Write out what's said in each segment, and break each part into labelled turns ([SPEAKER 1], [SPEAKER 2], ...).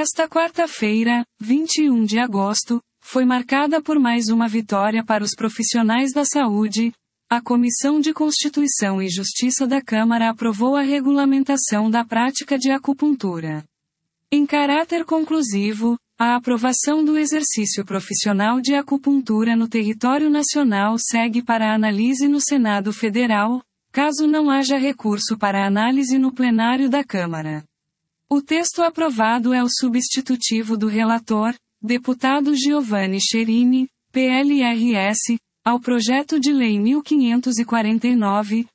[SPEAKER 1] Esta quarta-feira, 21 de agosto, foi marcada por mais uma vitória para os profissionais da saúde. A Comissão de Constituição e Justiça da Câmara aprovou a regulamentação da prática de acupuntura. Em caráter conclusivo, a aprovação do exercício profissional de acupuntura no território nacional segue para análise no Senado Federal, caso não haja recurso para análise no plenário da Câmara. O texto aprovado é o substitutivo do relator, deputado Giovanni Cherini, PLRS, ao projeto de lei 1549-03,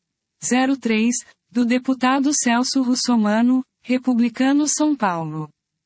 [SPEAKER 1] do deputado Celso Russomano, Republicano São Paulo.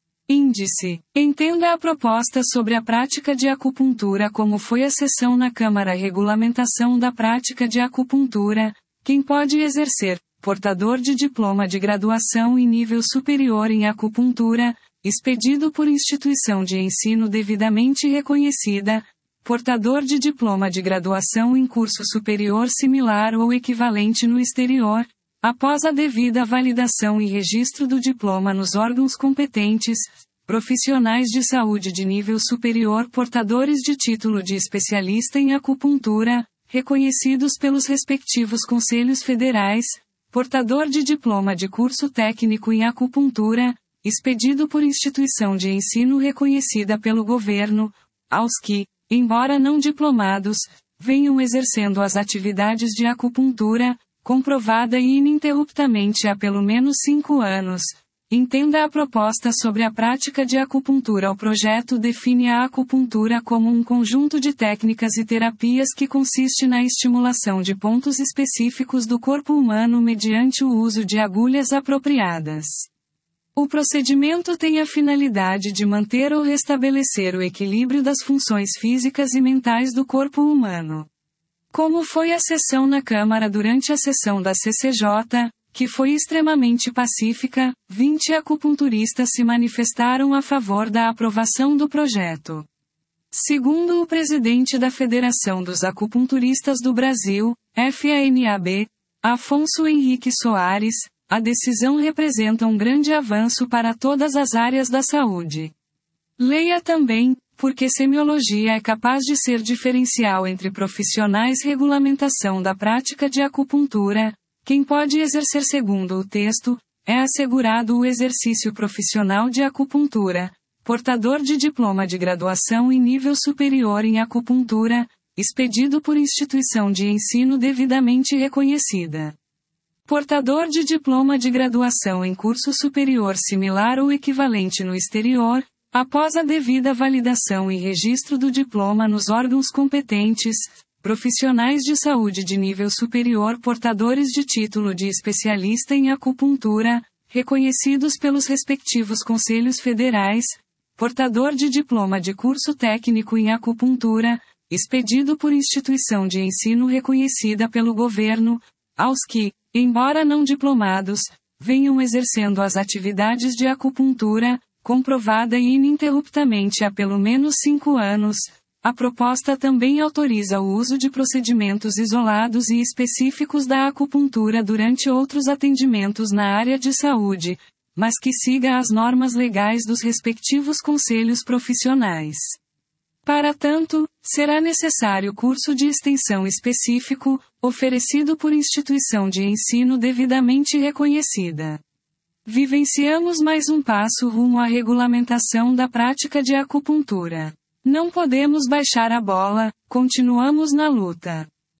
[SPEAKER 1] Índice. Entenda a proposta sobre a prática de acupuntura como foi a sessão na Câmara. Regulamentação da prática de acupuntura. Quem pode exercer, portador de diploma de graduação em nível superior em acupuntura, expedido por instituição de ensino devidamente reconhecida, portador de diploma de graduação em curso superior similar ou equivalente no exterior, após a devida validação e registro do diploma nos órgãos competentes, profissionais de saúde de nível superior portadores de título de especialista em acupuntura, reconhecidos pelos respectivos conselhos federais, portador de diploma de curso técnico em acupuntura, expedido por instituição de ensino reconhecida pelo governo, aos que, embora não diplomados, venham exercendo as atividades de acupuntura, comprovada e ininterruptamente há pelo menos 5 anos. Entenda a proposta sobre a prática de acupuntura. O projeto define a acupuntura como um conjunto de técnicas e terapias que consiste na estimulação de pontos específicos do corpo humano mediante o uso de agulhas apropriadas. O procedimento tem a finalidade de manter ou restabelecer o equilíbrio das funções físicas e mentais do corpo humano. Como foi a sessão na Câmara durante a sessão da CCJ, que foi extremamente pacífica, 20 acupunturistas se manifestaram a favor da aprovação do projeto. Segundo o presidente da Federação dos Acupunturistas do Brasil, FANAB, Afonso Henrique Soares, a decisão representa um grande avanço para todas as áreas da saúde. Leia também, porque semiologia é capaz de ser diferencial entre profissionais. Regulamentação da prática de acupuntura. Quem pode exercer, segundo o texto, é assegurado o exercício profissional de acupuntura, portador de diploma de graduação em nível superior em acupuntura, expedido por instituição de ensino devidamente reconhecida. Portador de diploma de graduação em curso superior similar ou equivalente no exterior, após a devida validação e registro do diploma nos órgãos competentes, profissionais de saúde de nível superior portadores de título de especialista em acupuntura, reconhecidos pelos respectivos conselhos federais, portador de diploma de curso técnico em acupuntura, expedido por instituição de ensino reconhecida pelo governo, aos que, embora não diplomados, venham exercendo as atividades de acupuntura, comprovada e ininterruptamente há pelo menos 5 anos. A proposta também autoriza o uso de procedimentos isolados e específicos da acupuntura durante outros atendimentos na área de saúde, mas que siga as normas legais dos respectivos conselhos profissionais. Para tanto, será necessário curso de extensão específico, oferecido por instituição de ensino devidamente reconhecida. Vivenciamos mais um passo rumo à regulamentação da prática de acupuntura. Não podemos baixar a bola, continuamos na luta.